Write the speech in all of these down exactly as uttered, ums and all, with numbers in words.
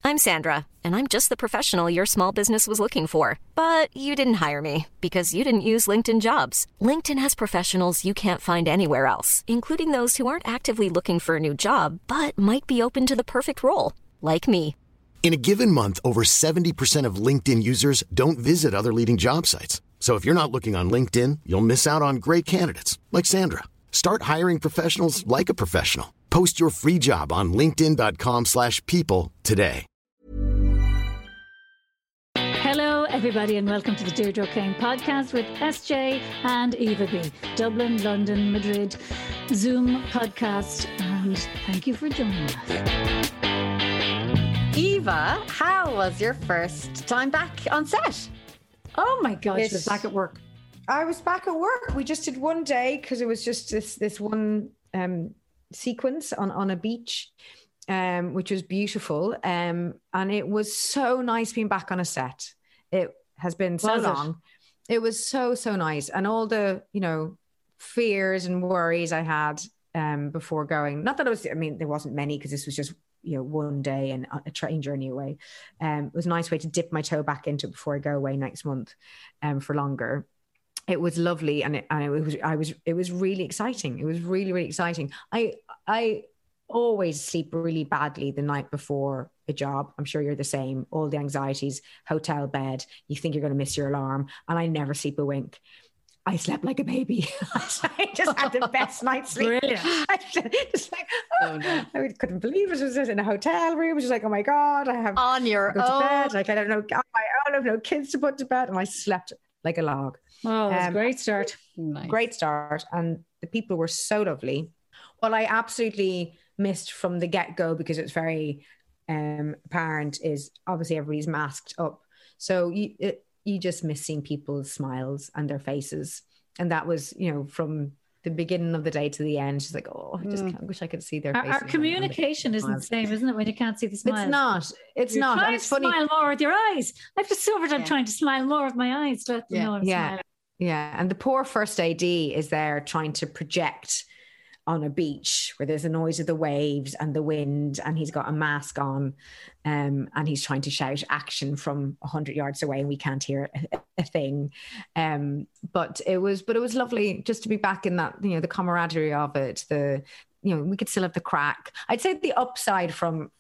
I'm Sandra, and I'm just the professional your small business was looking for. But you didn't hire me because you didn't use LinkedIn Jobs. LinkedIn has professionals you can't find anywhere else, including those who aren't actively looking for a new job, but might be open to the perfect role, like me. In a given month, over seventy percent of LinkedIn users don't visit other leading job sites. So if you're not looking on LinkedIn, you'll miss out on great candidates like Sandra. Start hiring professionals like a professional. Post your free job on linkedin.com slash people today. Hello, everybody, and welcome to the Deirdre O'Kane podcast with S J and Eva B. Dublin, London, Madrid, Zoom podcast, and thank you for joining us. Eva, how was your first time back on set? Oh my God, It's- she was back at work. I was back at work. We just did one day because it was just this this one um, sequence on, on a beach, um, which was beautiful. Um, and it was so nice being back on a set. It has been so Was it? long. It was so, so nice. And all the, you know, fears and worries I had um, before going, not that it was, I mean, there wasn't many because this was just, you know, one day and a train journey away. Um, it was a nice way to dip my toe back into it before I go away next month um, for longer. It was lovely, and it, and it was I was it was really exciting. It was really really exciting. I I always sleep really badly the night before a job. I'm sure you're the same. All the anxieties, hotel bed. You think you're going to miss your alarm, and I never sleep a wink. I slept like a baby. I just had the best night's sleep. Brilliant. I just like oh, no. I couldn't believe it. I was just in a hotel room. I was just like, oh my God, I have On your to go to own. bed. Like I don't know, on my own. I have no kids to put to bed, and I slept like a log. Oh, it was a Um, great start. Nice. Great start, and the people were so lovely. What I absolutely missed from the get-go, because it's very um, apparent, is obviously everybody's masked up, so you it, you just miss seeing people's smiles and their faces, and that was, you know, from the beginning of the day to the end. She's like, oh, I just Mm. can't, wish I could see their Our, faces. our communication isn't the same, isn't it, when you can't see the smile? It's not. It's You're not. trying And it's to funny. smile more with your eyes. I've discovered I'm Yeah. trying to smile more with my eyes to let them Yeah. know I'm Yeah. smiling. Yeah, and the poor first A D is there trying to project on a beach where there's the noise of the waves and the wind, and he's got a mask on, um, and he's trying to shout action from a hundred yards away, and we can't hear a, a thing. Um, but it was, but it was lovely just to be back in that, you know, the camaraderie of it. The, you know, we could still have the crack. I'd say the upside from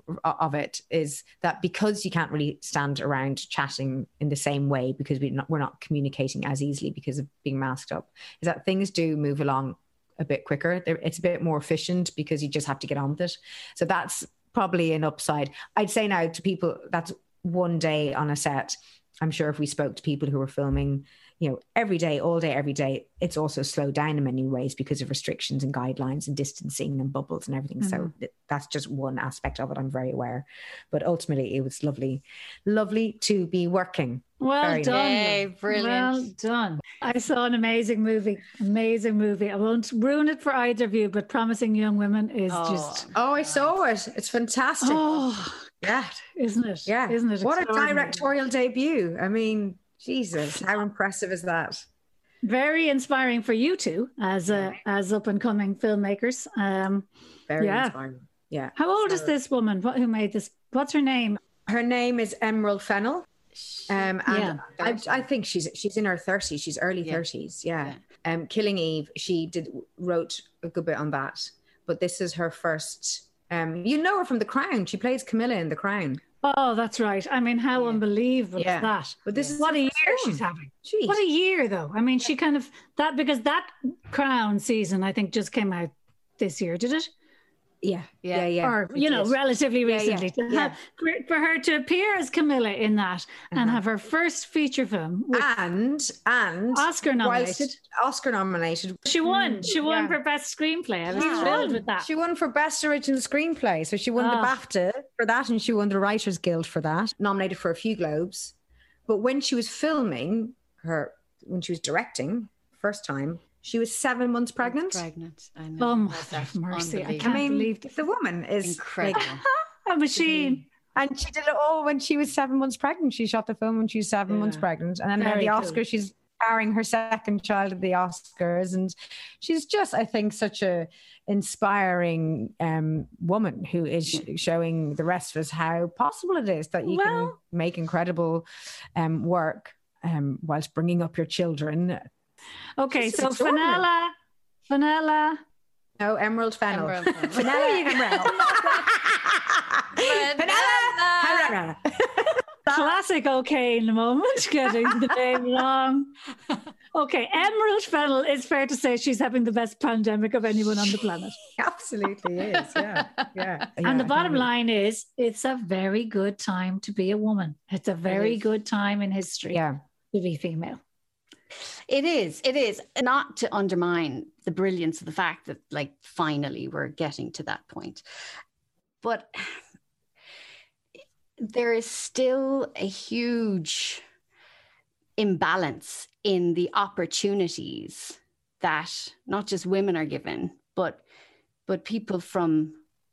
of it is that because you can't really stand around chatting in the same way, because we're not, we're not communicating as easily because of being masked up, is that things do move along a bit quicker. They're, it's a bit more efficient because you just have to get on with it. So that's probably an upside. I'd say now to people, that's one day on a set. I'm sure if we spoke to people who were filming, you know, every day, all day, every day, it's also slowed down in many ways because of restrictions and guidelines and distancing and bubbles and everything. Mhm. So th- that's just one aspect of it. I'm very aware. But ultimately, it was lovely, lovely to be working. Well Very done. Yay, Lynn. brilliant. Well done. I saw an amazing movie. Amazing movie. I won't ruin it for either of you, but Promising Young Women is Oh. just, Oh, I saw it. It's fantastic. oh, yeah. isn't it? Yeah. Isn't it? What a extraordinary? directorial debut. I mean, Jesus, how impressive is that? Very inspiring for you two as uh, as up and coming filmmakers. Um, Very Yeah. inspiring. Yeah. how old is So- this woman? What, who made this? What's her name? Her name is Emerald Fennell. Um, and Yeah. I, I think she's she's in her thirties. She's early Yeah. thirties. Yeah. Um, Killing Eve. She did wrote a good bit on that, but this is her first. Um, you know her from The Crown. She plays Camilla in The Crown. Oh, that's right. I mean, how Yeah. unbelievable Yeah. is that? But this is What her a year first she's film. having. Jeez. What a year, though. I mean, she kind of that because that Crown season, I think, just came out this year, did it? yeah, Yeah. yeah, yeah. Or it you know, is. relatively Yeah, yeah, recently. To yeah. have, for, for her to appear as Camilla in that and Uh-huh. have her first feature film, with and and Oscar nominated. whilst- Oscar nominated. She won. She won yeah. for best screenplay. I was She thrilled won. with that. She won for Best Original Screenplay. So she won the Oh. BAFTA for that, and she won the Writers Guild for that. Nominated for a few Globes. But when she was filming her, when she was directing, first time, she was seven months pregnant. Pregnant. I know. Oh my That's that mercy! I unbelievable. can't I mean, believe this. the woman is Incredible. like- A machine. and she did it all when she was seven months pregnant. She shot the film when she was seven Yeah. months pregnant, and then at Very the cool. Oscar, she's carrying her second child at the Oscars. And she's just, I think, such a inspiring um, woman who is sh- showing the rest of us how possible it is that you well, can make incredible um, work um, whilst bringing up your children. Okay, so Fenella, Fenella. No, Emerald Fennell. Emerald Fennell. Fenella Emerald. Fenella Herrera. Classic okay in the moment, getting the name wrong. Okay, Emerald Fennell, it's fair to say she's having the best pandemic of anyone on the planet. Absolutely is, yeah. yeah. And yeah, the bottom line is, it's a very good time to be a woman. It's a very it good time in history yeah. to be female. It is, it is. Not to undermine the brilliance of the fact that, like, finally we're getting to that point. But there is still a huge imbalance in the opportunities that not just women are given, but but people from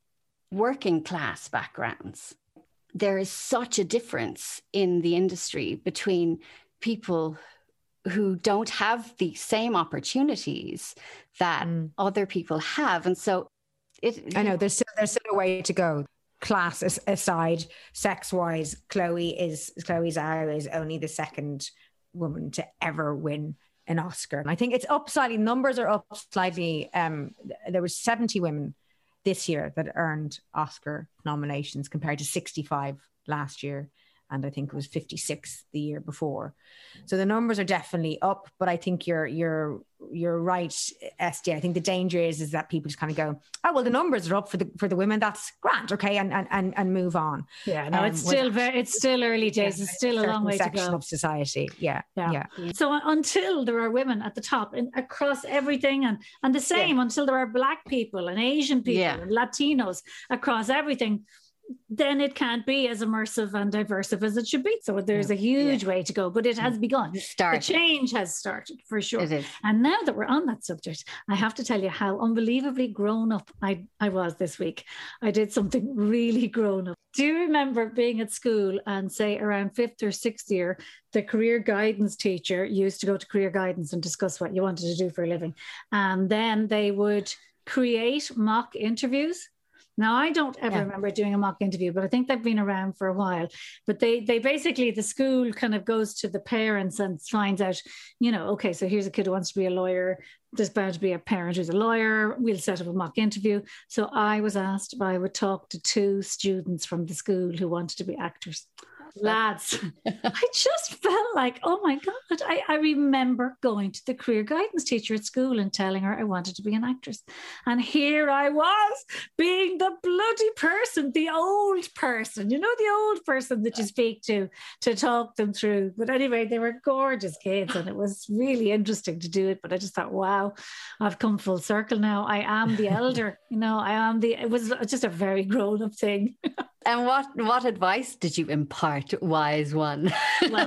working class backgrounds. There is such a difference in the industry between people who don't have the same opportunities that mm. other people have. And so it, I know there's still, there's still a way to go. Class aside, sex-wise, Chloe is Chloe Zhao is only the second woman to ever win an Oscar. And I think it's up slightly. Numbers are up slightly. Um, there was seventy women this year that earned Oscar nominations compared to sixty-five last year. And I think it was fifty-six the year before. So the numbers are definitely up, but I think you're you're you're right, S D. I think the danger is is that people just kind of go, oh well, the numbers are up for the for the women. That's grand, okay, and and and, and move on. Yeah, no, um, it's still very it's still early days. Yeah, it's still a long way to go. Of society, yeah, yeah, yeah. So until there are women at the top and across everything, and and the same yeah. until there are Black people and Asian people yeah. and Latinos across everything, then it can't be as immersive and diverse as it should be. So there's a huge yeah. way to go, but it has begun. The change has started for sure. It is. And now that we're on that subject, I have to tell you how unbelievably grown up I, I was this week. I did something really grown up. Do you remember being at school and say around fifth or sixth year, the career guidance teacher used to go to career guidance and discuss what you wanted to do for a living. And then they would create mock interviews. Now, I don't ever yeah. remember doing a mock interview, but I think they've been around for a while. But they they basically, the school kind of goes to the parents and finds out, you know, okay, so here's a kid who wants to be a lawyer. There's bound to be a parent who's a lawyer. We'll set up a mock interview. So I was asked if I would talk to two students from the school who wanted to be actors. Lads, I just felt like, oh my God, I, I remember going to the career guidance teacher at school and telling her I wanted to be an actress. And here I was being the bloody person, the old person, you know, the old person that you speak to, to talk them through. But anyway, they were gorgeous kids and it was really interesting to do it. But I just thought, wow, I've come full circle now. I am the elder, you know, I am the, it was just a very grown up thing. And what, what advice did you impart, wise one? Well,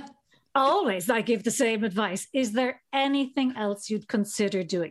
always I give the same advice. Is there anything else you'd consider doing?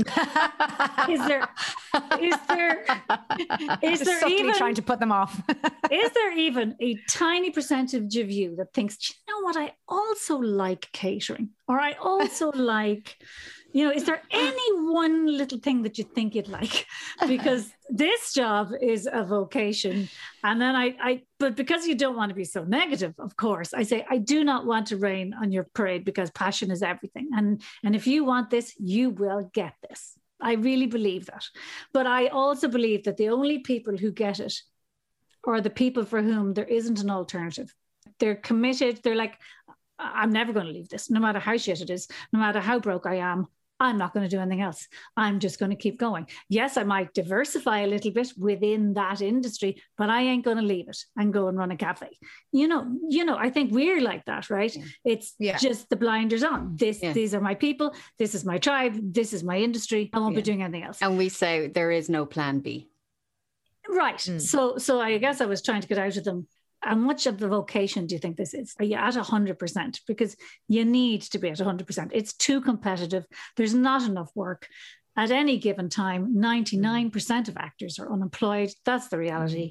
is there, is there, is Just there even trying to put them off? Is there even a tiny percentage of you that thinks, you know what, I also like catering, or I also like, you know, is there any one little thing that you think you'd like? Because this job is a vocation. And then I, I, but because you don't want to be so negative, of course, I say, I do not want to rain on your parade because passion is everything. And, and if you want this, you will get this. I really believe that. But I also believe that the only people who get it are the people for whom there isn't an alternative. They're committed. They're like, I'm never going to leave this, no matter how shit it is, no matter how broke I am. I'm not going to do anything else. I'm just going to keep going. Yes, I might diversify a little bit within that industry, but I ain't going to leave it and go and run a cafe. You know, you know, I think we're like that, right? Yeah. It's yeah. just the blinders on. This, yeah. These are my people. This is my tribe. This is my industry. I won't yeah. be doing anything else. And we say there is no plan B. Right. Mm. So, so I guess I was trying to get out of them. How much of the vocation do you think this is? Are you at one hundred percent? Because you need to be at one hundred percent. It's too competitive. There's not enough work. At any given time, ninety-nine percent of actors are unemployed. That's the reality.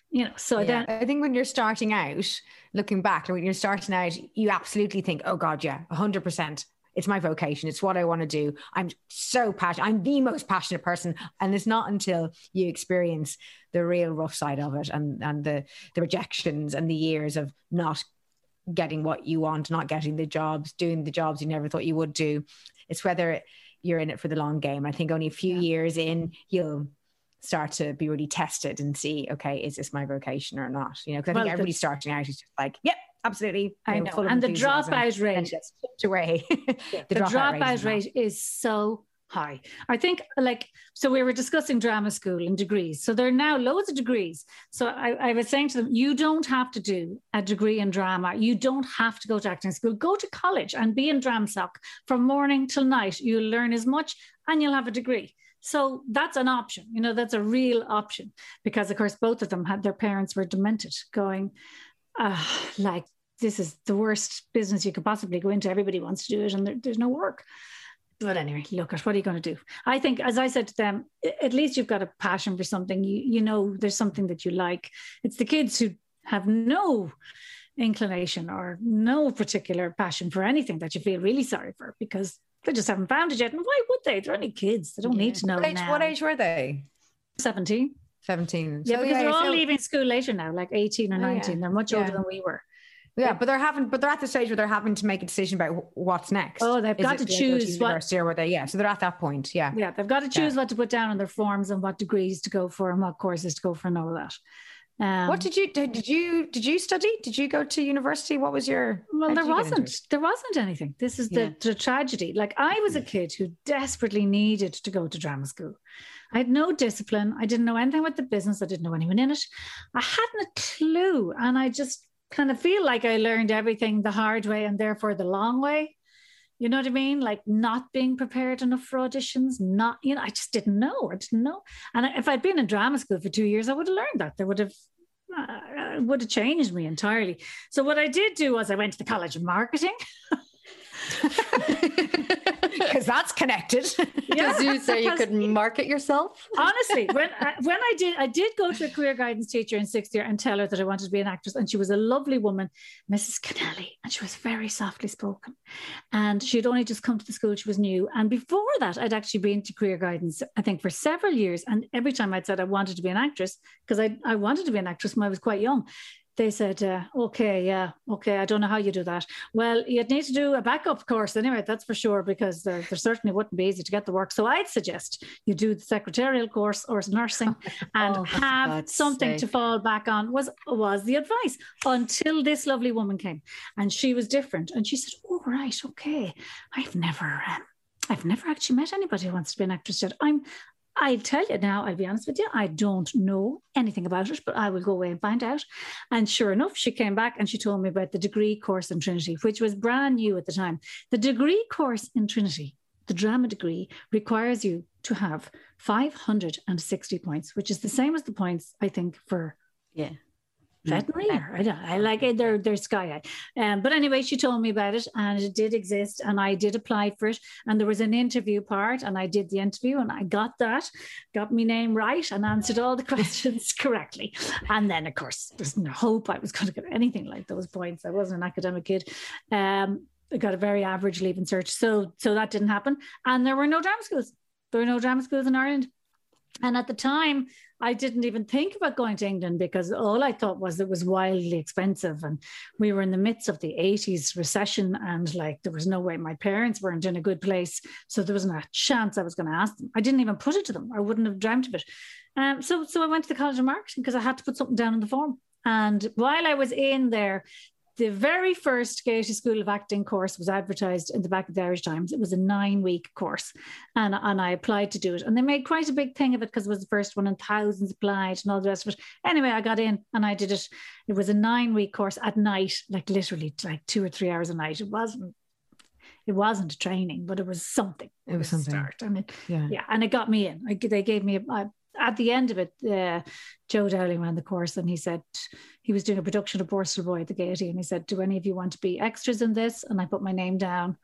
You know, so Yeah. then I think when you're starting out, looking back, when you're starting out, you absolutely think, oh God, yeah, one hundred percent. It's my vocation. It's what I want to do. I'm so passionate. I'm the most passionate person. And it's not until you experience the real rough side of it and, and the, the rejections and the years of not getting what you want, not getting the jobs, doing the jobs you never thought you would do. It's whether you're in it for the long game. I think only a few yeah. years in, you'll start to be really tested and see, okay, is this my vocation or not? You know, because I well, think everybody the, starting out is just like, yep, absolutely. I know. know. And the dropout rate, away. the, the dropout, dropout rate, rate is so high. I think like, so we were discussing drama school and degrees. So there are now loads of degrees. So I, I was saying to them, you don't have to do a degree in drama. You don't have to go to acting school. Go to college and be in DramSoc from morning till night. You'll learn as much and you'll have a degree. So that's an option, you know, that's a real option because, of course, both of them had their parents were demented going, uh, like, this is the worst business you could possibly go into. Everybody wants to do it and there, there's no work. But anyway, look at what are you going to do? I think, as I said to them, at least you've got a passion for something. You, you know, there's something that you like. It's the kids who have no inclination or no particular passion for anything that you feel really sorry for because they just haven't found it yet. And why would they? They're only kids. They don't yeah. need to know what age, now. What age were they? seventeen. seventeen. Yeah, so, because yeah, they're all so... leaving school later now, like eighteen or nineteen. Oh, yeah. They're much older yeah. than we were. Yeah, but they're having, but they're at the stage where they're having to make a decision about what's next. Oh, they've Is got to choose to what. Or were they? Yeah, so they're at that point. Yeah, yeah, they've got to choose yeah. what to put down on their forms and what degrees to go for and what courses to go for and all of that. Um, what did you did you did you study? Did you go to university? What was your? Well, there wasn't. There wasn't anything. This is the, yeah. the tragedy. Like I was a kid who desperately needed to go to drama school. I had no discipline. I didn't know anything about the business. I didn't know anyone in it. I hadn't a clue, and I just kind of feel like I learned everything the hard way and therefore the long way. You know what I mean? Like not being prepared enough for auditions, not, you know, I just didn't know. I didn't know. And if I'd been in drama school for two years, I would have learned that. They would have, uh, would have changed me entirely. So what I did do was I went to the College of Marketing. Because that's connected. Because Yeah, you say you could market yourself. Honestly, when I, when I did, I did go to a career guidance teacher in sixth year and tell her that I wanted to be an actress, and she was a lovely woman, Missus Kennelly, and she was very softly spoken. And she had only just come to the school; she was new. And before that, I'd actually been to career guidance, I think, for several years. And every time I'd said I wanted to be an actress, because I I wanted to be an actress when I was quite young. They said, uh, okay, yeah, okay, I don't know how you do that. Well, you'd need to do a backup course anyway, that's for sure, because there, there certainly wouldn't be easy to get the work. So I'd suggest you do the secretarial course or nursing and oh, have something sake. to fall back on, was, was the advice, until this lovely woman came. And she was different. And she said, oh, right, okay. I've never, um, I've never actually met anybody who wants to be an actress yet. I'm, I'll tell you now, I'll be honest with you, I don't know anything about it, but I will go away and find out. And sure enough, she came back and she told me about the degree course in Trinity, which was brand new at the time. The degree course in Trinity, the drama degree, requires you to have five hundred sixty points, which is the same as the points, I think, for yeah. veterinary. I don't I like it. They're, they're sky high. Um, but anyway, she told me about it and it did exist and I did apply for it. And there was an interview part and I did the interview and I got that, got my name right and answered all the questions correctly. And then, of course, there's no hope I was going to get anything like those points. I wasn't an academic kid. Um, I got a very average leaving cert. So, so that didn't happen. And there were no drama schools. There were no drama schools in Ireland. And at the time, I didn't even think about going to England because all I thought was it was wildly expensive. And we were in the midst of the eighties recession and like there was no way, my parents weren't in a good place. So there wasn't a chance I was going to ask them. I didn't even put it to them. I wouldn't have dreamt of it. Um, so, so I went to the College of Marketing because I had to put something down in the form. And while I was in there, the very first Gaiety School of Acting course was advertised in the back of the Irish Times. It was a nine-week course, and, and I applied to do it. And they made quite a big thing of it because it was the first one, and thousands applied and all the rest of it. Anyway, I got in and I did it. It was a nine-week course at night, like literally like two or three hours a night. It wasn't It wasn't training, but it was something. It was something. Start. I mean, yeah. yeah, and it got me in. I, they gave me a, a at the end of it, uh, Joe Dowling ran the course and he said, he was doing a production of Borstal Boy at the Gaiety and he said, do any of you want to be extras in this? And I put my name down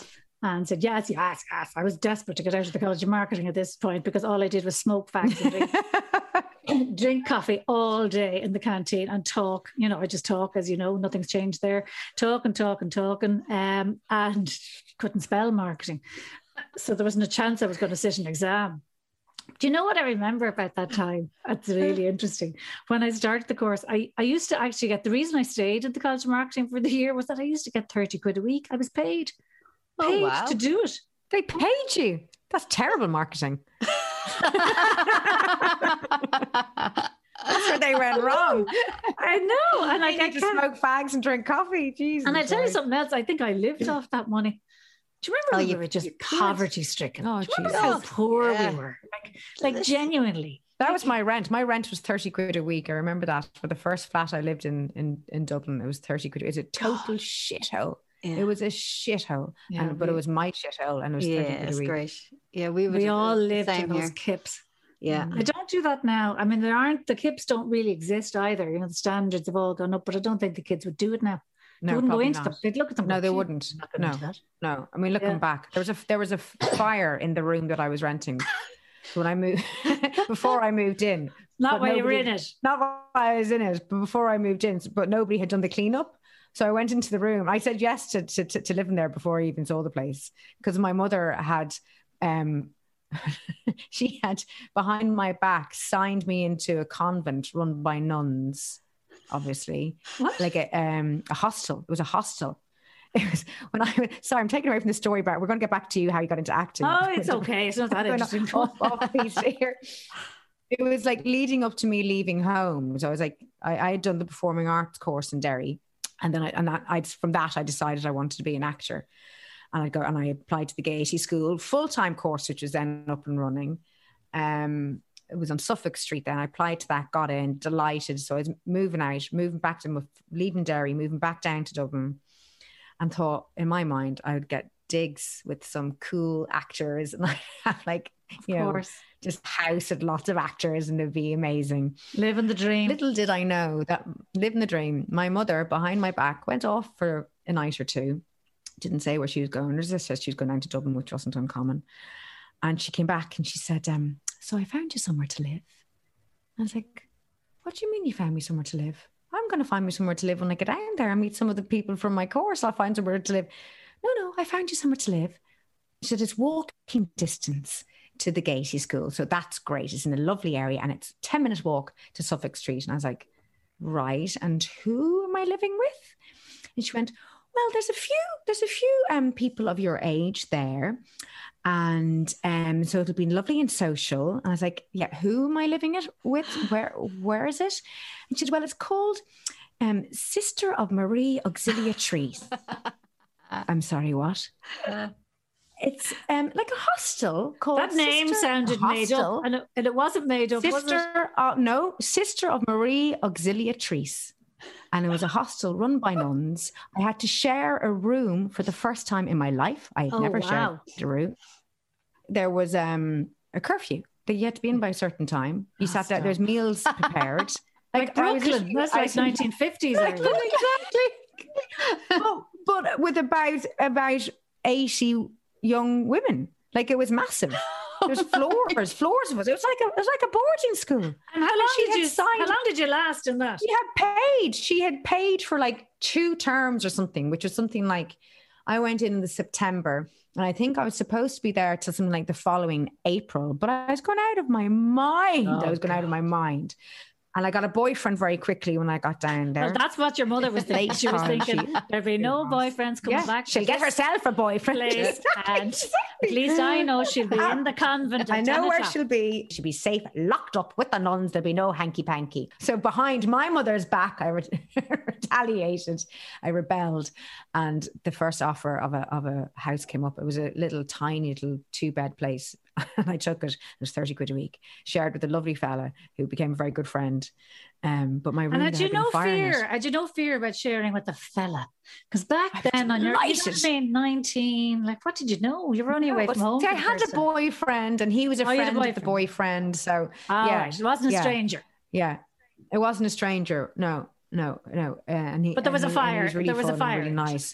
and said, yes, yes, yes. I was desperate to get out of the College of Marketing at this point because all I did was smoke fags and drink drink coffee all day in the canteen and talk. You know, I just talk, as you know, nothing's changed there. Talk and talk and talking, um, and couldn't spell marketing. So there wasn't a chance I was going to sit an exam. Do you know what I remember about that time? It's really interesting. When I started the course, I, I used to actually get, the reason I stayed at the College of Marketing for the year was that I used to get thirty quid a week. I was paid, paid Oh, wow. to do it. They paid you. That's terrible marketing. That's where they went wrong. I know. And I like, I need to can't- smoke fags and drink coffee. Jesus. And I tell you Christ. something else. I think I lived off that money. Do you remember Oh, when you- we were just you could. poverty stricken? Oh, Do you remember Jesus. how poor Yeah. we were? Like, like genuinely. That was my rent. My rent was thirty quid a week. I remember that for the first flat I lived in in, in Dublin. It was thirty quid. It was a total shithole. Yeah. It was a shithole. Yeah, and, but we- it was my shithole and it was thirty Yeah, quid a it's week. great. Yeah, we would. We have all the lived same in those here. kips. Yeah. I don't do that now. I mean, there aren't, the kips don't really exist either. You know, the standards have all gone up, but I don't think the kids would do it now. No, They wouldn't go probably into not. them. They'd look at them. No, go, they "Gee, wouldn't. I'm not gonna No. do that." No, I mean, looking Yeah. back, there was a there was a fire in the room that I was renting. So when I moved, before I moved in, Not but while you were nobody- in it. not while I was in it, but before I moved in, but nobody had done the cleanup. So I went into the room. I said yes to to, to, to living there before I even saw the place, because my mother had, um, she had behind my back signed me into a convent run by nuns, obviously, What? like a um a hostel. It was a hostel. It was when I sorry, I'm taking away from the story, but we're going to get back to you how you got into acting. Oh, it's okay. It's not that Going interesting. off- off piece here. It was like leading up to me leaving home. So I was like, I, I had done the performing arts course in Derry, and then I and that I from that I decided I wanted to be an actor, and I go and I applied to the Gaiety School full time course, which was then up and running. Um, it was on Suffolk Street. Then I applied to that, got in, delighted. So I was moving out, moving back to leaving Derry, moving back down to Dublin, and thought in my mind I would get digs with some cool actors, and I have like you Of know. course. Just house with lots of actors and it'd be amazing. Living the dream. Little did I know that living the dream, my mother behind my back went off for a night or two. Didn't say where she was going. As I said, she was going down to Dublin, which wasn't uncommon. And she came back and she said, um, so I found you somewhere to live. I was like, what do you mean you found me somewhere to live? I'm going to find me somewhere to live when I get down there and meet some of the people from my course. I'll find somewhere to live. No, no, I found you somewhere to live. She said, it's walking distance to the Gaiety School. So that's great. It's in a lovely area and it's a ten minute walk to Suffolk Street. And I was like, right. And who am I living with? And she went, well, there's a few, there's a few um, people of your age there. And um, so it'll be lovely and social. And I was like, yeah, who am I living it with? Where, where is it? And she said, well, it's called um, Sister of Marie Auxiliatrice. I'm sorry, what? It's um, like a hostel called That name Sister- sounded a made up, hostel. and it, and it wasn't made up. was it? Sister, uh, no, Sister of Marie Auxiliatrice. And it was a hostel run by nuns. I had to share a room for the first time in my life. I had Oh, never wow. shared a room. There was um, a curfew that you had to be in by a certain time. You Oh, sat there, stop. there's meals prepared. Like I was Brooklyn. literally- That's I like was- nineteen fifties. Exactly. but, but with about about eighty young women. Like it was massive. There's floors, floors of us. It was like a, it was like a boarding school. And how long she did had you? signed- How long did you last in that? She had paid. She had paid for like two terms or something, which was something like I went in in the September, and I think I was supposed to be there till something like the following April. But I was going out of my mind. Oh, I was going out of my mind. And I got a boyfriend very quickly when I got down there. Well, that's what your mother was thinking. She was Oh, thinking she- there'd be no boyfriends coming yeah, back. to she'll get this herself a boyfriend. place, and at least I know she'll be in the convent. At I know ten where o'clock. she'll be. She'll be safe, locked up with the nuns. There'll be no hanky panky. So behind my mother's back, I re- retaliated. I rebelled, and the first offer of a of a house came up. It was a little tiny little two bed place, and I took it. It was thirty quid a week. Shared with a lovely fella who became a very good friend. Um, but my room And there had you had been no fire in it. fear? Had you no fear about sharing with the fella? Because back I was then, on your, you know what I delighted. mean, nineteen, like what did you know? You were only away No, from home. see, I for the had first a time. boyfriend, and he was a Oh, you had a friend of the boyfriend. boyfriend. So All yeah, right, it wasn't a yeah. stranger. Yeah, it wasn't a stranger. No, no, no. Uh, and he, But there was and a he- and he fire. was really There was a fun and fire really in it. nice.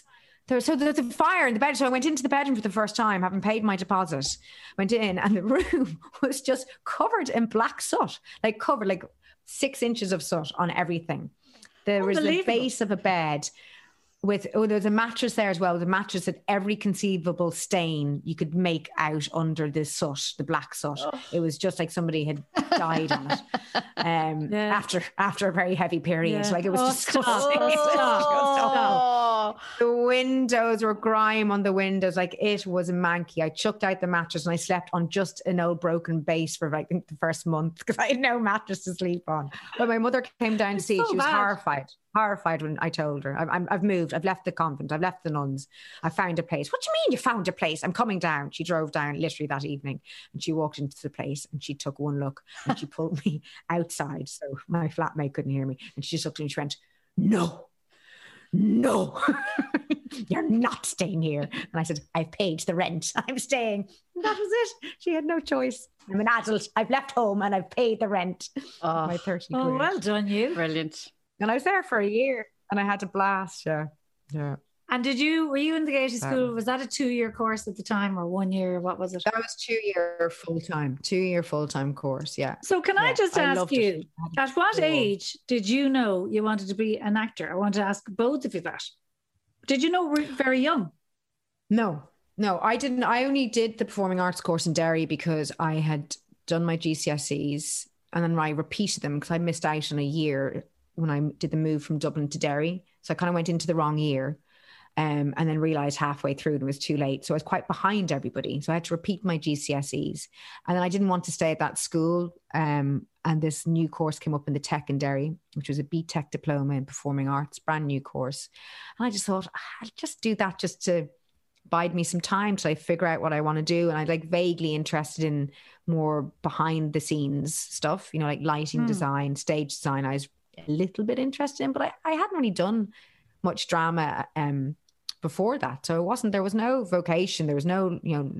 There, so there's a fire in the bed. So I went into the bedroom for the first time, having paid my deposit. Went in, and the room was just covered in black soot, like covered, like six inches of soot on everything. There was the base of a bed with, oh, there was a mattress there as well. The mattress had every conceivable stain you could make out under the soot, the black soot. Oh. It was just like somebody had died on it um, yeah. after after a very heavy period. Yeah. Like it was oh, disgusting. Stop. Stop. Stop. The windows were grime on the windows. Like it was manky. I chucked out the mattress and I slept on just an old broken base for like, I think the first month because I had no mattress to sleep on. But my mother came down to see. So she was bad. horrified. Horrified when I told her, I'm, I've moved, I've left the convent, I've left the nuns, I found a place. What do you mean you found a place? I'm coming down. She drove down literally that evening and she walked into the place and she took one look and she pulled me outside so my flatmate couldn't hear me. And she just looked at me and she went, no, no, you're not staying here. And I said, I've paid the rent, I'm staying. And that was it. She had no choice. I'm an adult, I've left home and I've paid the rent. Oh, my thirty oh quid. Well done you. Brilliant. And I was there for a year and I had to blast. Yeah. Yeah. And did you, were you in the Gaiety school? Was that a two year course at the time or one year? What was it? That was two year full time, two year full time course. Yeah. So can yeah, I just I ask you, at what age did you know you wanted to be an actor? I want to ask both of you that. Did you know very young? No, no, I didn't. I only did the performing arts course in Derry because I had done my G C S Es and then I repeated them because I missed out on a year when I did the move from Dublin to Derry. So I kind of went into the wrong year um, and then realised halfway through it was too late. So I was quite behind everybody. So I had to repeat my G C S Es. And then I didn't want to stay at that school. Um, and this new course came up in the Tech in Derry, which was a B Tech diploma in performing arts, brand new course. And I just thought, I'll just do that just to bide me some time till I figure out what I want to do. And I like vaguely interested in more behind the scenes stuff, you know, like lighting mm. design, stage design. I was a little bit interested in, but I, I hadn't really done much drama um, before that. So it wasn't, there was no vocation. There was no, you know,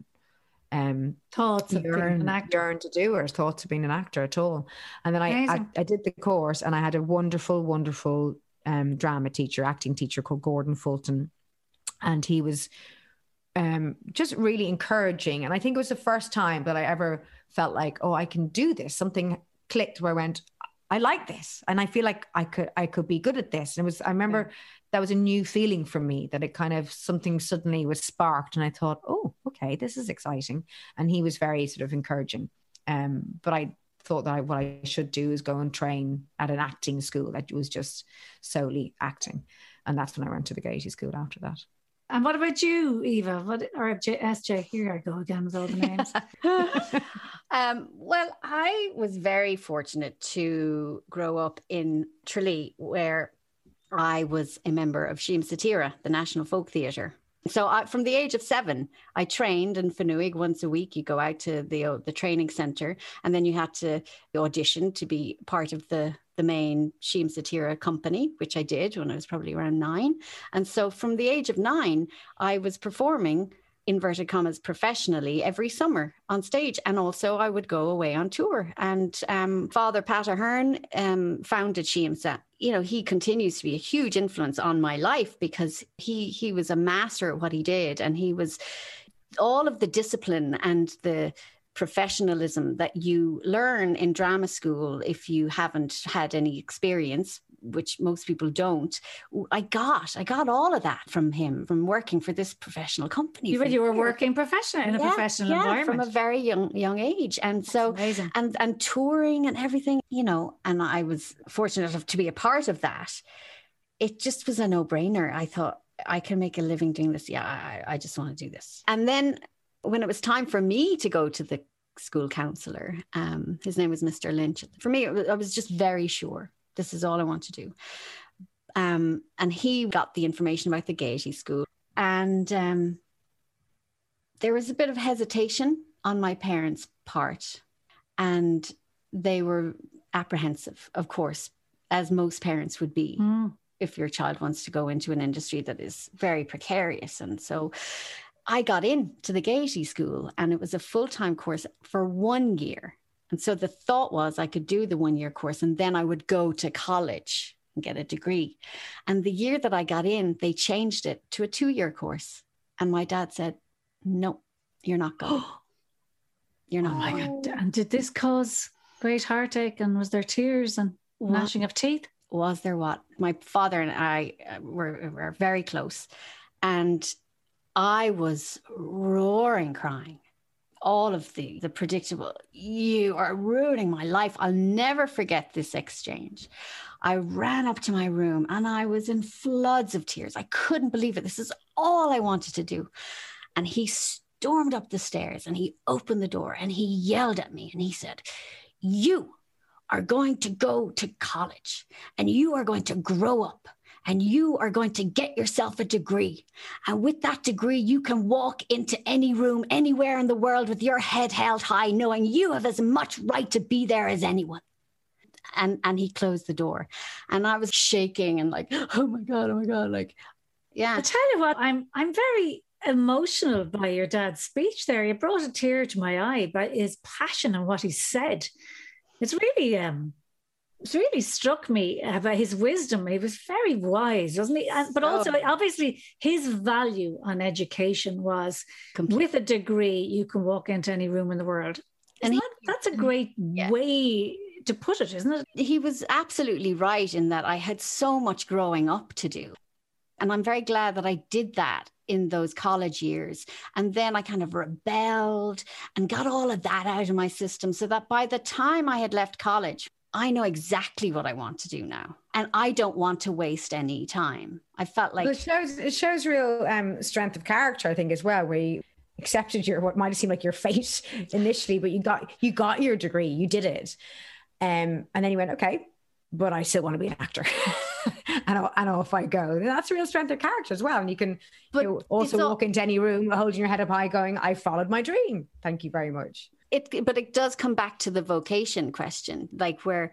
um, thoughts of yearn, being an actor. yearn to do or thoughts of being an actor at all. And then I, I, I did the course and I had a wonderful, wonderful um, drama teacher, acting teacher called Gordon Fulton. And he was um, just really encouraging. And I think it was the first time that I ever felt like, oh, I can do this. Something clicked where I went, I like this. And I feel like I could, I could be good at this. And it was, I remember yeah. that was a new feeling for me, that it kind of, something suddenly was sparked. And I thought, oh, okay, this is exciting. And he was very sort of encouraging. Um, but I thought that I, what I should do is go and train at an acting school that was just solely acting. And that's when I went to the Gaiety school after that. And what about you, Eva? What, or S J? Here I go again with all the names. um, well, I was very fortunate to grow up in Tralee, where I was a member of Síam Satira, the National Folk Theatre. So I, from the age of seven, I trained in Fanuig once a week. You go out to the uh, the training centre, and then you had to audition to be part of the the main Síam Satira company, which I did when I was probably around nine. And so from the age of nine, I was performing, inverted commas, professionally every summer on stage. And also I would go away on tour. And um, Father Pat Ahern um, founded Síamsa. You know, he continues to be a huge influence on my life because he he was a master at what he did. And he was all of the discipline and the professionalism that you learn in drama school if you haven't had any experience, which most people don't. I got, I got all of that from him, from working for this professional company. You, you were working professional in a yeah, professional yeah, environment from a very young young age, and That's so amazing. and and touring and everything, you know. And I was fortunate enough to be a part of that. It just was a no brainer. I thought, I can make a living doing this. Yeah, I, I just want to do this. And then when it was time for me to go to the school counsellor, um, his name was Mister Lynch. For me, it was, I was just very sure this is all I want to do. Um, and he got the information about the Gaiety school. And um, there was a bit of hesitation on my parents' part. And they were apprehensive, of course, as most parents would be. Mm. If your child wants to go into an industry that is very precarious. And so I got into the Gaiety school, and it was a full-time course for one year. And so the thought was I could do the one-year course and then I would go to college and get a degree. And the year that I got in, they changed it to a two-year course. And my dad said, no, you're not going. You're not Oh my going. God. And did this cause great heartache? And was there tears and What? gnashing of teeth? Was there what? My father and I uh, were, were very close. And I was roaring, crying. All of the, the predictable, you are ruining my life. I'll never forget this exchange. I ran up to my room and I was in floods of tears. I couldn't believe it. This is all I wanted to do. And he stormed up the stairs and he opened the door and he yelled at me and he said, you are going to go to college and you are going to grow up and you are going to get yourself a degree. And with that degree, you can walk into any room anywhere in the world with your head held high, knowing you have as much right to be there as anyone. And, and he closed the door and I was shaking and like, oh my God, oh my God. Like, yeah. I tell you what, I'm I'm very emotional by your dad's speech there. You brought a tear to my eye by his passion and what he said. It's really, um, it's really struck me about his wisdom. He was very wise, wasn't he? And, but also, obviously, his value on education was Completely. with a degree, you can walk into any room in the world. And he- that, that's a great Yeah. way to put it, isn't it? He was absolutely right in that I had so much growing up to do. And I'm very glad that I did that in those college years. And then I kind of rebelled and got all of that out of my system so that by the time I had left college, I know exactly what I want to do now. And I don't want to waste any time. I felt like... Well, it shows, it shows real um, strength of character, I think, as well, where you accepted your, what might have seemed like your fate initially, but you got, you got your degree, you did it. Um, and then you went, okay, but I still want to be an actor. and, I'll, and off I go. And that's a real strength of character as well. And you can But you know, also it's all- walk into any room holding your head up high going, I followed my dream. Thank you very much. It, but it does come back to the vocation question, like where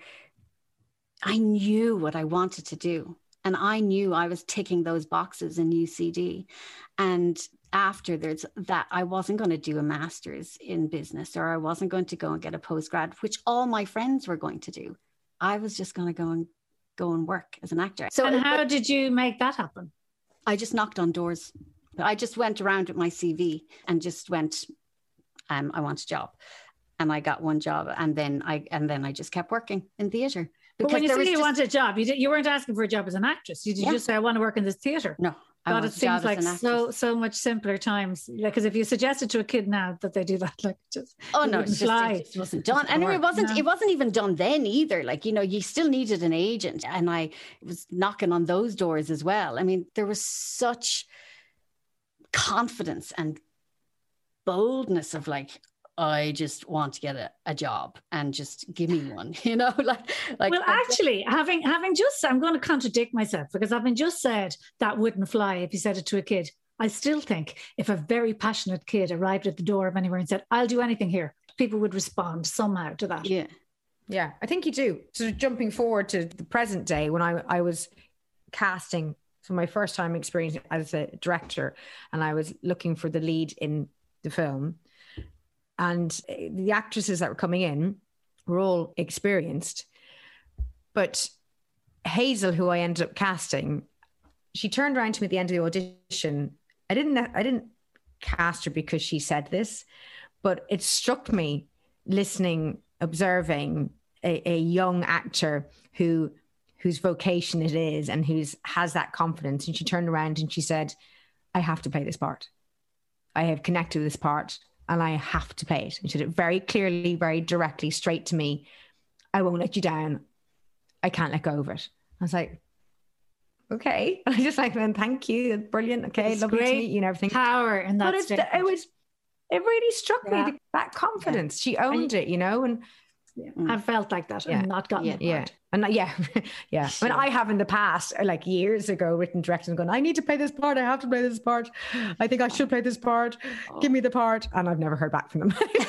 I knew what I wanted to do. And I knew I was ticking those boxes in U C D. And after there's that, I wasn't going to do a master's in business, or I wasn't going to go and get a postgrad, which all my friends were going to do. I was just going to go and go and work as an actor. So And how but did you make that happen? I just knocked on doors. I just went around with my C V and just went, um, I want a job. And I got one job, and then I and then I just kept working in theatre. But when you there say was you just- wanted a job, you, did, you weren't asking for a job as an actress. You did Yeah. just say, I want to work in this theatre. No, I God, want it a job seems as like an so actress. so much simpler times. Because if you suggested to a kid now that they do that, like just Oh it no, wouldn't it's just, fly. it just wasn't done. And it work, wasn't no. it wasn't even done then either. Like, you know, you still needed an agent, and I was knocking on those doors as well. I mean, there was such confidence and boldness of like, I just want to get a, a job and just give me one, you know, like, like Well, actually, having having just, I'm going to contradict myself because having just said that wouldn't fly if you said it to a kid. I still think if a very passionate kid arrived at the door of anywhere and said, I'll do anything here, people would respond somehow to that. yeah. Yeah, I think you do. Sort of jumping forward to the present day when I, I was casting for my first time experience as a director, and I was looking for the lead in the film. And the actresses that were coming in were all experienced. But Hazel, who I ended up casting, she turned around to me at the end of the audition. I didn't I didn't cast her because she said this, but it struck me listening, observing a, a young actor who whose vocation it is and who's has that confidence. And she turned around and she said, I have to play this part. I have connected with this part. And I have to play it. And she did it very clearly, very directly, straight to me. I won't let you down. I can't let go of it. I was like, okay. I just like, man, thank you. Brilliant. Okay. It's Lovely to great meet you and everything. Power in that But it's, statement. it was, it really struck Yeah. me, that confidence. She owned it, you know, and Yeah. I felt like that Yeah. and not gotten Yeah. the yeah. part. And yeah, yeah. I mean, I have in the past, like years ago, written directions and gone, I need to play this part. I have to play this part. I think I should play this part. Give me the part. And I've never heard back from them.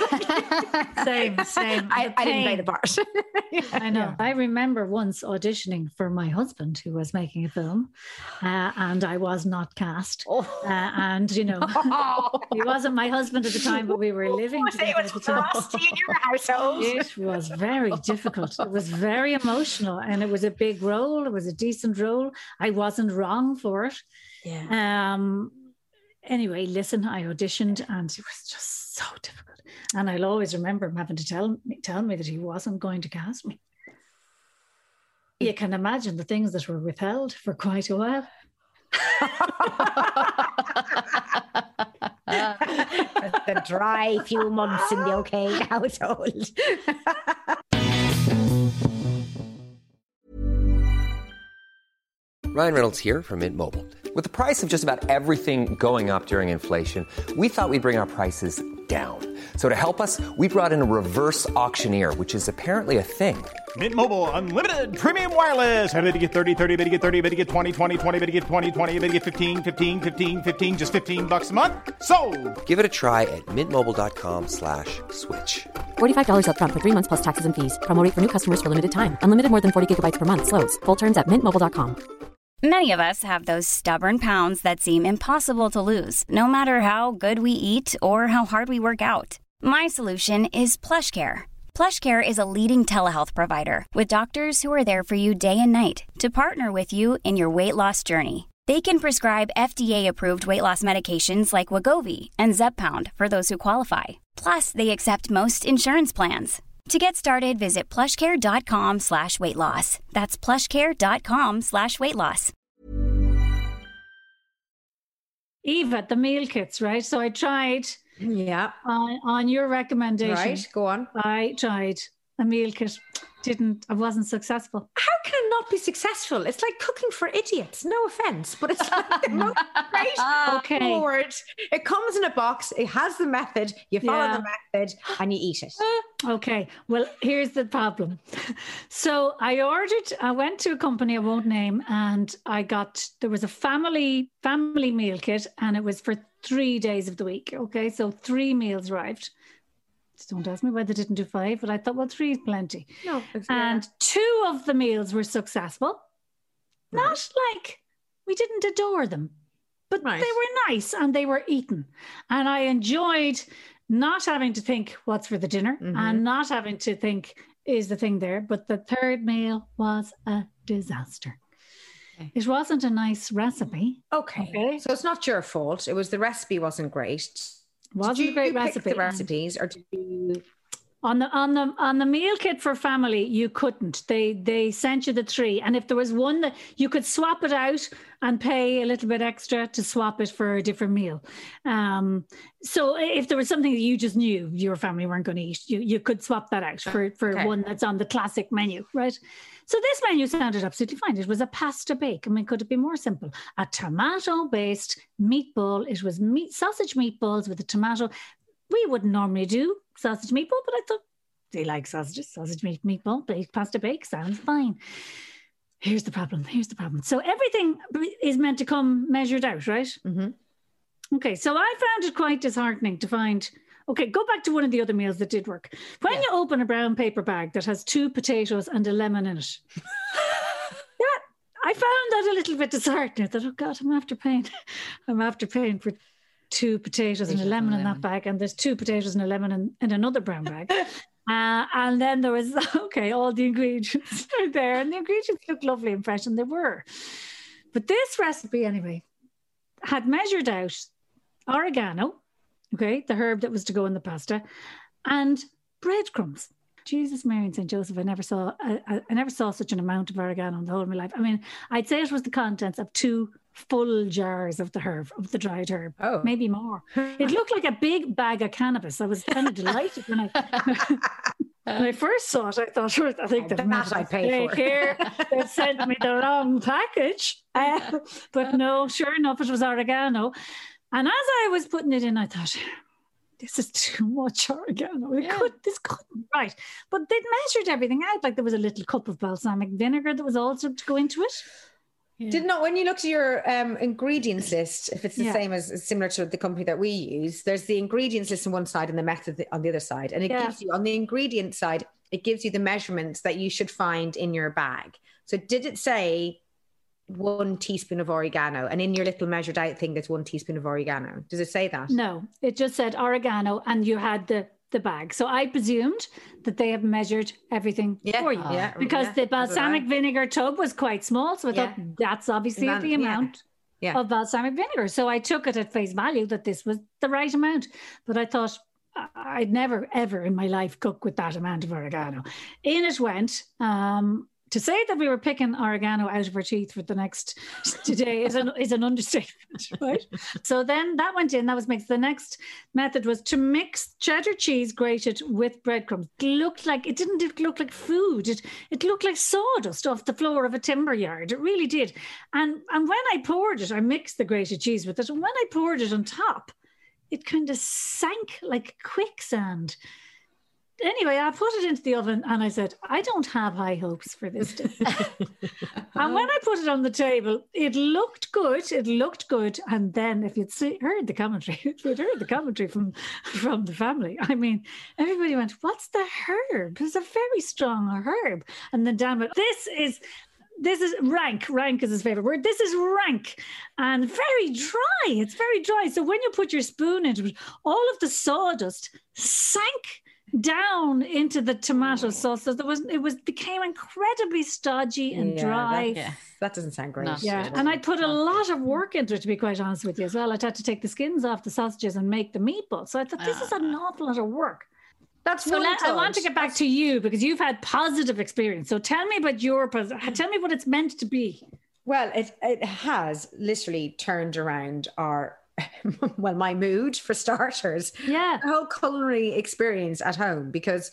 Same, same. I, The I didn't play pain. the part. I know. I remember once auditioning for my husband who was making a film, uh, and I was not cast. Oh. Uh, and, you know, he wasn't my husband at the time, but we were living Was it, together it at was the time. frosty in your household. It was very difficult. It was very emotional. professional, and it was a big role. It was a decent role. I wasn't wrong for it. Yeah. Um. Anyway, listen, I auditioned, and it was just so difficult. And I'll always remember him having to tell me, tell me that he wasn't going to cast me. You can imagine the things that were withheld for quite a while. The dry few months in the O'Kane household. Ryan Reynolds here from Mint Mobile. With the price of just about everything going up during inflation, we thought we'd bring our prices down. So to help us, we brought in a reverse auctioneer, which is apparently a thing. Mint Mobile Unlimited Premium Wireless. How to get thirty, thirty, how to get thirty, how to get twenty, twenty, twenty, how to get twenty, twenty, how to get fifteen, fifteen, fifteen, fifteen, just fifteen bucks a month? Sold! Give it a try at mintmobile.com slash switch. forty-five dollars up front for three months plus taxes and fees. Promo rate for new customers for limited time. Unlimited more than forty gigabytes per month. Slows full terms at mint mobile dot com. Many of us have those stubborn pounds that seem impossible to lose, no matter how good we eat or how hard we work out. My solution is PlushCare. PlushCare is a leading telehealth provider with doctors who are there for you day and night to partner with you in your weight loss journey. They can prescribe F D A-approved weight loss medications like Wegovy and Zepbound for those who qualify. Plus, they accept most insurance plans. To get started, visit plushcare.com slash weight loss. That's plushcare.com slash weight loss. Eva, the meal kits, right? So I tried Yeah. on, on your recommendation. Right, go on. I tried a meal kit. Didn't, I wasn't successful. How can it not be successful? It's like cooking for idiots. No offense, but it's like the most straightforward. Okay. It comes in a box. It has the method. You follow Yeah. the method and you eat it. Okay, well, here's the problem. So I ordered, I went to a company I won't name, and I got, there was a family family meal kit, and it was for three days of the week. Okay, so three meals arrived. Just don't ask me why they didn't do five, but I thought, well, three is plenty. No, it's And not. two of the meals were successful. Not like we didn't adore them, but Right. they were nice and they were eaten. And I enjoyed not having to think what's for the dinner Mhm. and not having to think, is the thing there? But the third meal was a disaster. Okay. It wasn't a nice recipe. Okay. Okay. So it's not your fault. It was the recipe wasn't great. Wasn't Did a great you pick recipe. the recipes or did you? On the on the on the meal kit for family, you couldn't. They they sent you the three, and if there was one that you could swap it out and pay a little bit extra to swap it for a different meal. Um, so if there was something that you just knew your family weren't going to eat, you you could swap that out for for Okay. one that's on the classic menu, right? So this menu sounded absolutely fine. It was a pasta bake. I mean, could it be more simple? A tomato-based meatball. It was meat sausage meatballs with a tomato. We wouldn't normally do sausage meatball, but I thought they like sausages, sausage meat, meatball, baked pasta bake sounds fine. Here's the problem. Here's the problem. So everything is meant to come measured out, right? Mm-hmm. Okay. So I found it quite disheartening to find. Okay, go back to one of the other meals that did work. When Yeah. you open a brown paper bag that has two potatoes and a lemon in it, yeah, I found that a little bit disheartening. I thought, oh God, I'm after paying. I'm after paying for two potatoes and a Potatoes lemon and in lemon. that bag, and there's two potatoes and a lemon in, in another brown bag. Uh, and then there was, okay, all the ingredients are there, and the ingredients look lovely and fresh, and they were. But this recipe, anyway, had measured out oregano, okay, the herb that was to go in the pasta, and breadcrumbs. Jesus, Mary and Saint Joseph, I never saw I, I, I never saw such an amount of oregano in the whole of my life. I mean, I'd say it was the contents of two full jars of the herb, of the dried herb, Oh. maybe more. It looked like a big bag of cannabis. I was kind of delighted when I when I first saw it. I thought, sure, I think That they've made a I pay mistake for. here. They've sent me the wrong package. Uh, but no, sure enough, it was oregano. And as I was putting it in, I thought, this is too much oregano. It Yeah. could, this couldn't, right. But they'd measured everything out. Like there was a little cup of balsamic vinegar that was also to go into it. Did not when you looked at your um, ingredients list, if it's the Yeah. same as similar to the company that we use, there's the ingredients list on one side and the method on the other side, and it Yeah. gives you on the ingredient side, it gives you the measurements that you should find in your bag. So did it say one teaspoon of oregano, and in your little measured out thing, there's one teaspoon of oregano? Does it say that? No, it just said oregano, and you had the the bag. So I presumed that they have measured everything Yeah, for you. yeah, because yeah, the that's what I- balsamic vinegar tub was quite small. So I Yeah. thought that's obviously Then- the yeah. amount Yeah. of balsamic vinegar. So I took it at face value that this was the right amount. But I thought I- I'd never, ever in my life cook with that amount of oregano. In it went. Um, to say that we were picking oregano out of our teeth for the next today is an, is an understatement, right? So then that went in, that was mixed. The next method was to mix cheddar cheese grated with breadcrumbs. It looked like, it didn't look like food. It, it looked like sawdust off the floor of a timber yard. It really did. And, and when I poured it, I mixed the grated cheese with it. And when I poured it on top, it kind of sank like quicksand. Anyway, I put it into the oven and I said, I don't have high hopes for this dish. And when I put it on the table, it looked good. It looked good. And then if you'd see, heard the commentary, if you'd heard the commentary from, from the family, I mean, everybody went, what's the herb? It's a very strong herb. And then Dan went, this is... This is rank. Rank is his favorite word. This is rank and very dry. It's very dry. So when you put your spoon into it, all of the sawdust sank down into the tomato sauce. So there was, it was became incredibly stodgy and Yeah, dry. That, yeah. that doesn't sound great. No. Yeah, and I put a lot of work into it, to be quite honest with you as well. I'd had to take the skins off the sausages and make the meatballs. So I thought, this is an awful lot of work. That's So one let, I want to touch. get back to you because you've had positive experience. So tell me about your, pos- tell me what it's meant to be. Well, it it has literally turned around our, well, my mood for starters. Yeah. The whole culinary experience at home, because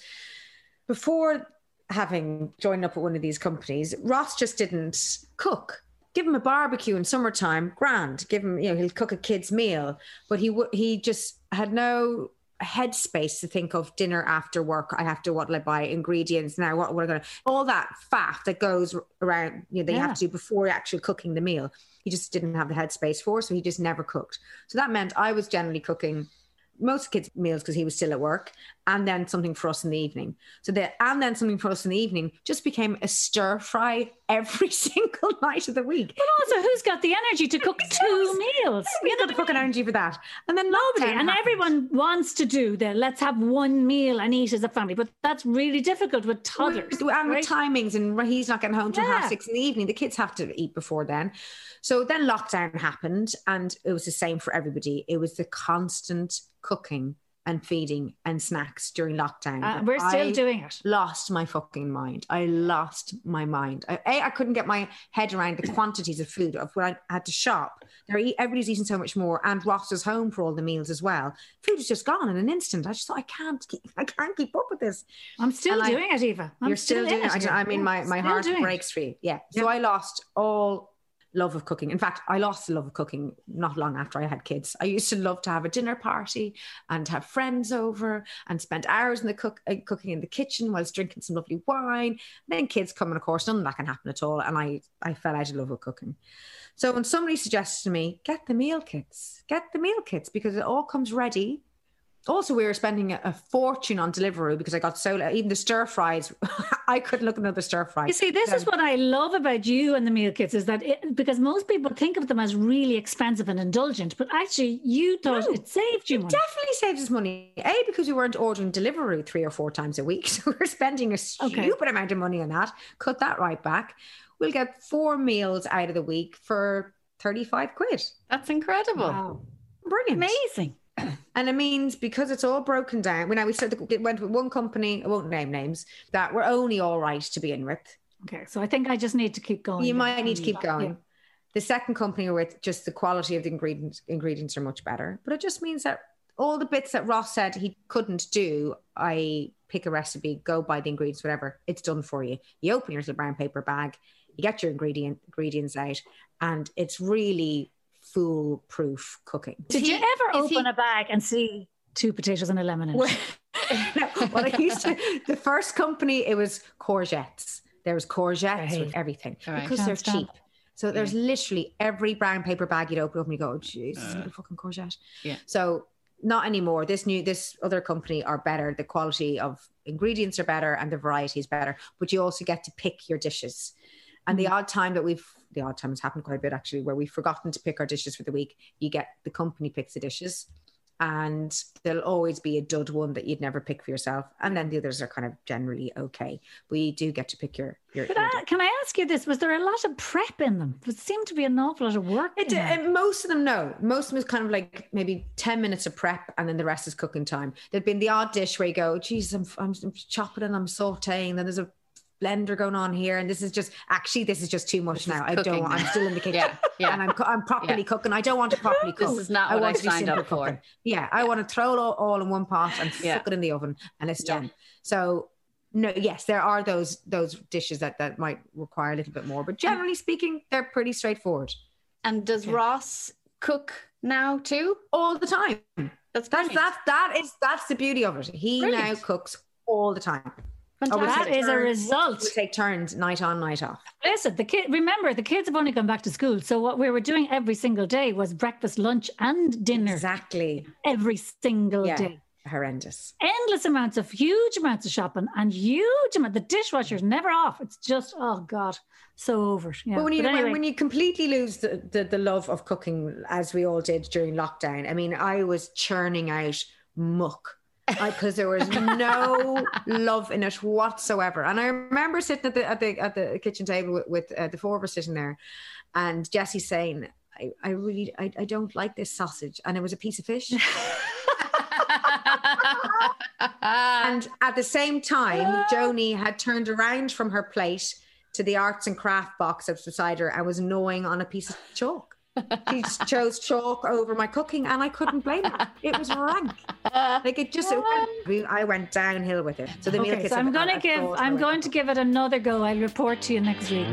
before having joined up at one of these companies, Ross just didn't cook. Give him a barbecue in summertime, grand. Give him, you know, he'll cook a kid's meal, but he w- he just had no headspace to think of dinner after work. I have to, what will I buy? Ingredients now. What, what am I going to, all that faff that goes around, you know, they Yeah. have to do before actually cooking the meal. He just didn't have the headspace for, so he just never cooked. So that meant I was generally cooking most kids' meals because he was still at work, and then something for us in the evening. So the and then something for us in the evening just became a stir fry every single night of the week. But also, who's got the energy to cook two meals? You got the fucking energy for that. And then Nobody. lockdown And happened. everyone wants to do the let's have one meal and eat as a family, but that's really difficult with toddlers. And right? with timings, and he's not getting home till Yeah. half six in the evening. The kids have to eat before then. So then lockdown happened, and it was the same for everybody. It was the constant cooking and feeding and snacks during lockdown. Uh, that we're still I doing it. Lost my fucking mind. I lost my mind. I, A, I couldn't get my head around the quantities of food of when I had to shop. They're eat, everybody's eating so much more, and Ross was home for all the meals as well. Food was just gone in an instant. I just thought I can't keep, I can't keep up with this. I'm still And I- doing it, Eva. I'm You're still, in doing it. I, here. don't- I mean, my, Yeah, my still heart doing it. breaks for you. Yeah. So I lost all love of cooking. In fact, I lost the love of cooking not long after I had kids. I used to love to have a dinner party and have friends over and spend hours in the cook uh, cooking in the kitchen whilst drinking some lovely wine. And then kids come, and of course, none of that can happen at all. And I, I fell out of love with cooking. So when somebody suggested to me, get the meal kits, get the meal kits, because it all comes ready. Also, we were spending a, a fortune on Deliveroo because I got so, even the stir fries, I couldn't look at another stir fry. You see, this is what I love about you and the meal kits is that it, because most people think of them as really expensive and indulgent, but actually you thought No, it saved you money. Definitely saved us money. A, because we weren't ordering Deliveroo three or four times a week. So we were spending a stupid Okay. amount of money on that. Cut that right back. We'll get four meals out of the week for thirty-five quid. That's incredible. Wow. Brilliant. Amazing. And it means because it's all broken down. When I we started, it went with one company, I won't name names, that were only all right to be in with. Okay, so I think I just need to keep going. You then. might need to keep going. Yeah. The second company we're with, just the quality of the ingredients ingredients are much better. But it just means that all the bits that Ross said he couldn't do, I pick a recipe, go buy the ingredients, whatever, it's done for you. You open your little brown paper bag, you get your ingredient ingredients out, and it's really foolproof cooking. Did Is you he- ever is he- open a bag and see two potatoes and a lemon in it? Well, no, what I used to, the first company, it was courgettes. There was courgettes Right. with everything Right. because Can't they're stand cheap. So there's literally every brown paper bag you'd open up and you go, oh, jeez, this is a little fucking courgette. Yeah. So not anymore. This new, this other company are better. The quality of ingredients are better and the variety is better, but you also get to pick your dishes. And the odd time that we've, the odd time has happened quite a bit actually, where we've forgotten to pick our dishes for the week, you get, the company picks the dishes. and there'll always be a dud one that you'd never pick for yourself, and then the others are kind of generally okay. But you do get to pick your. your, But your I, can I ask you this? Was there a lot of prep in them? It seemed to be an awful lot of work. It, in them. uh, most of them, no. Most of them is kind of like maybe ten minutes of prep, and then the rest is cooking time. There'd been the odd dish where you go, geez, I'm, I'm, I'm chopping and I'm sauteing. Then there's a blender going on here, and this is just actually this is just too much This now. is I don't. cooking I'm now. still in the kitchen, Yeah, yeah. and I'm co- I'm properly Yeah. cooking. I don't want to properly cook. This is not I what I want to be signed simple up for. cooking. Yeah, I want to throw it all, all in one pot and Yeah. stick it in the oven, and it's Yeah. done. So. No, yes, there are those those dishes that, that might require a little bit more, but generally speaking, they're pretty straightforward. And does Ross cook now too? All the time. That's That's brilliant. that that is that's the beauty of it. He Brilliant. now cooks all the time. Fantastic. That is a We result. take turns, night on, night off. Listen, the kid. Remember, the kids have only gone back to school, so what we were doing every single day was breakfast, lunch, and dinner Exactly. every single Yeah. day. Horrendous. Endless amounts of huge amounts of shopping and huge amount. The dishwasher's never off. It's just oh god, so over. it. Yeah. But when you But anyway, when, when you completely lose the, the the love of cooking, as we all did during lockdown, I mean, I was churning out muck because there was no love in it whatsoever. And I remember sitting at the at the at the kitchen table with, with uh, the four of us sitting there, and Jessie saying, "I, I really I, I don't like this sausage," and it was a piece of fish. And at the same time, Joni had turned around from her plate to the arts and craft box that was beside her and was gnawing on a piece of chalk. She chose chalk over my cooking, and I couldn't blame her. It was rank. Like it just, it went, I went downhill with it. So the meal okay, kits so I'm have- going to have give. caused I'm my going life. to give it another go. I'll report to you next week.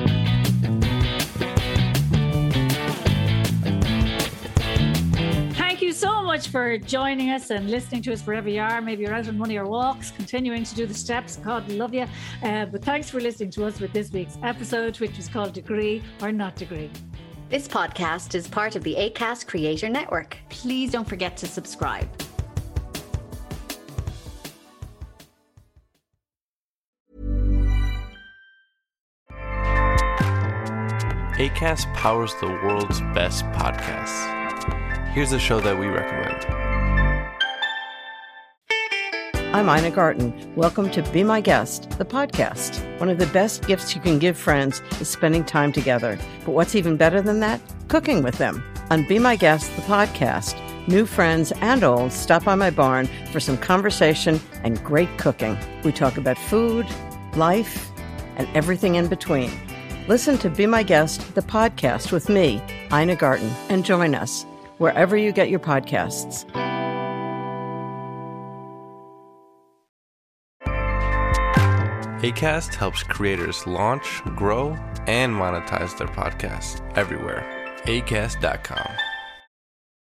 Thank you so much for joining us and listening to us wherever you are. Maybe you're out on one of your walks, continuing to do the steps. God love you. Uh, but thanks for listening to us with this week's episode, which was called Degree or Not Degree. This podcast is part of the Acast Creator Network. Please don't forget to subscribe. Acast powers the world's best podcasts. Here's a show that we recommend. I'm Ina Garten. Welcome to Be My Guest, the podcast. One of the best gifts you can give friends is spending time together. But what's even better than that? Cooking with them. On Be My Guest, the podcast, new friends and old stop by my barn for some conversation and great cooking. We talk about food, life, and everything in between. Listen to Be My Guest, the podcast with me, Ina Garten, and join us wherever you get your podcasts. Acast helps creators launch, grow, and monetize their podcasts everywhere. acast dot com.